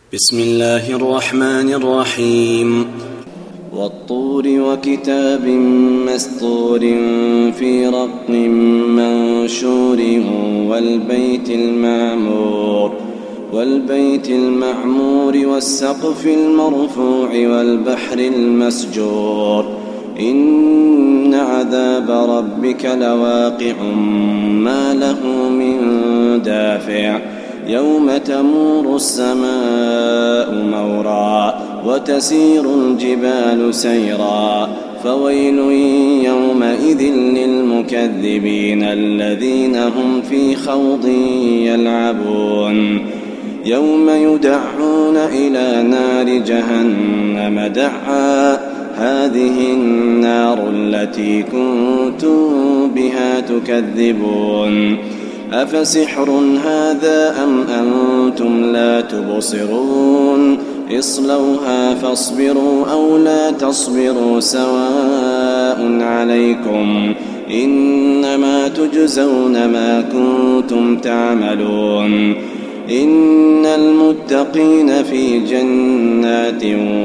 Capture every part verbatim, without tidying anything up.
بسم الله الرحمن الرحيم والطور وكتاب مسطور في رق منشور والبيت المعمور والبيت المعمور والسقف المرفوع والبحر المسجور إن عذاب ربك لواقع ما له من دافع يوم تمور السماء مورا وتسير الجبال سيرا فويل يومئذ للمكذبين الذين هم في خوض يلعبون يوم يدعون إلى نار جهنم دعا هذه النار التي كنتم بها تكذبون أفسحر هذا أم أنتم لا تبصرون اصلوها فاصبروا أو لا تصبروا سواء عليكم إنما تجزون ما كنتم تعملون إن المتقين في جنات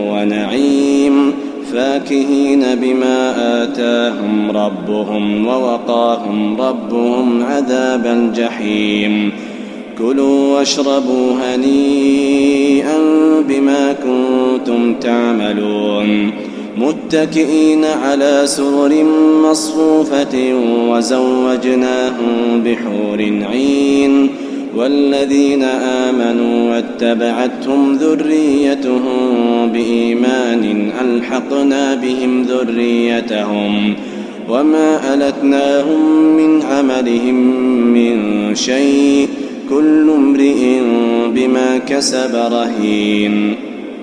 ونعيم فاكهين بما آتاهم ربهم ووقاهم ربهم عذاب الجحيم كلوا واشربوا هنيئا بما كنتم تعملون متكئين على سرر مصفوفة وزوجناهم بحور عين والذين آمنوا واتبعتهم ذريتهم بإيمان ألحقنا بهم ذريتهم وما ألتناهم من عملهم من شيء كل امرئ بما كسب رهين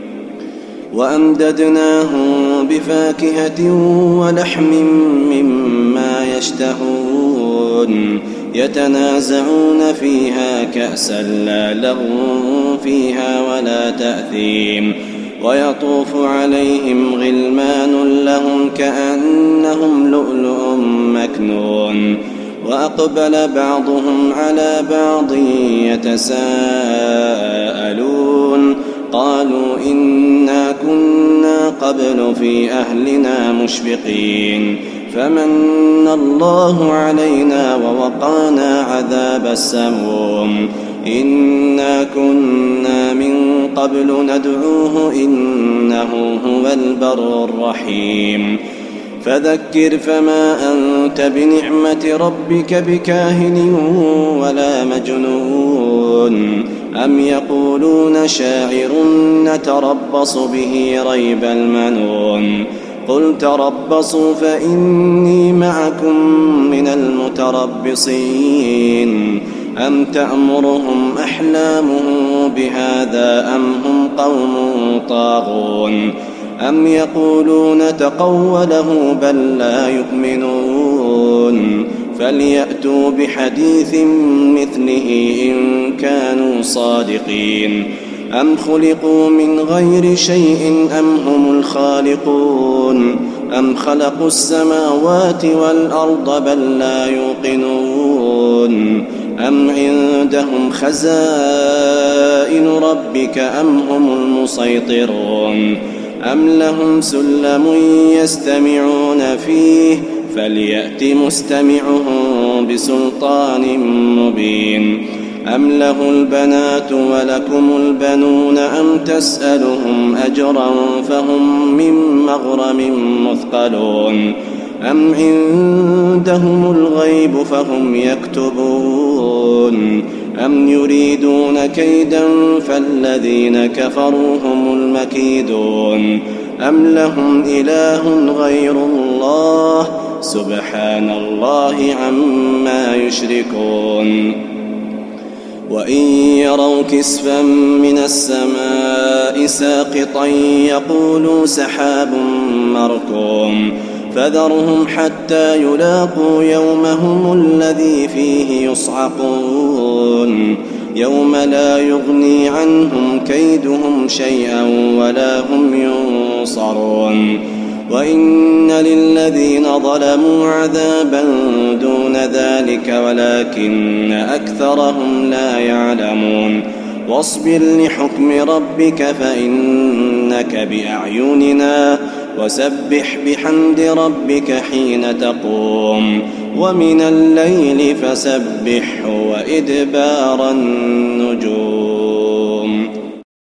وأمددناهم بفاكهة ولحم مما يشتهون يتنازعون فيها كأسا لا لغو فيها ولا تأثيم ويطوف عليهم غلمان لهم كأنهم لؤلؤ مكنون وأقبل بعضهم على بعض يتساءلون قالوا إنا كنا قبل في أهلنا مشفقين فمن الله علينا ووقانا عذاب السموم إنا كنا من قبل ندعوه إنه هو البر الرحيم فذكر فما أنت بنعمة ربك بكاهن ولا مجنون أم يقولون شاعر نتربص به ريب المنون قل تربصوا فإني معكم من المتربصين أم تأمرهم أحلامهم بهذا أم هم قوم طاغون أم يقولون تقوله بل لا يؤمنون فليأتوا بحديث مثله إن كانوا صادقين أم خلقوا من غير شيء أم هم الخالقون أم خلقوا السماوات والأرض بل لا يوقنون أم عندهم خزائن ربك أم هم المسيطرون أم لهم سلم يستمعون فيه فليأت مستمعهم بسلطان مبين أم له البنات ولكم البنون أم تسألهم أجرا فهم من مغرم مثقلون أم عندهم الغيب فهم يكتبون أم يريدون كيدا فالذين كفروا هم المكيدون أم لهم إله غير الله سبحان الله عما يشركون وإن يروا كسفا من السماء ساقطا يقولوا سحاب مركوم فذرهم حتى يلاقوا يومهم الذي فيه يصعقون يوم لا يغني عنهم كيدهم شيئا ولا هم ينصرون وإن للذين ظلموا عذابا دون ذلك ولكن أكثرهم لا يعلمون واصبر لحكم ربك فإنك بأعيننا وسبح بحمد ربك حين تقوم ومن الليل فسبحه وإدبار النجوم.